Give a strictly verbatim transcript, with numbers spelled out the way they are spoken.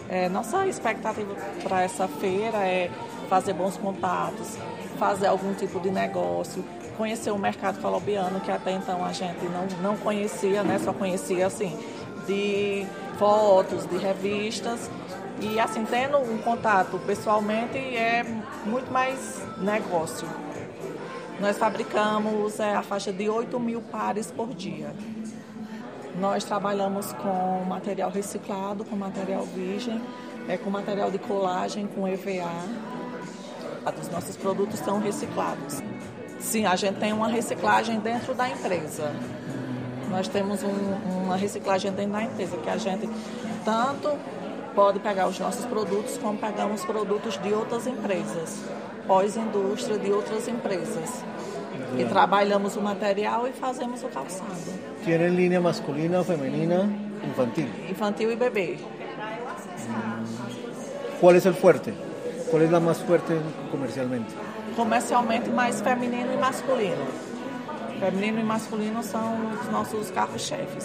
É, nossa expectativa para essa feira é fazer bons contatos, fazer algum tipo de negócio, conhecer o mercado colombiano, que até então a gente não, não conhecia, né? Só conhecia assim, de fotos, de revistas. E assim, tendo um contato pessoalmente é muito mais negócio. Nós fabricamos é, a faixa de oito mil pares por dia. Nós trabalhamos com material reciclado, com material virgem, é, com material de colagem, com E V A. Os nossos produtos são reciclados. Sim, a gente tem uma reciclagem dentro da empresa. Nós temos um, uma reciclagem dentro da empresa, que a gente tanto pode pegar os nossos produtos, como pegamos produtos de outras empresas, pós-indústria de outras empresas. E trabalhamos o material e fazemos o calçado. Tienen línea masculina, femenina, infantil. Infantil e bebê. ¿Cuál es el fuerte? ¿Cuál es la más fuerte comercialmente? Comercialmente, mais feminino e masculino. Feminino e masculino são os nossos carros-chefes.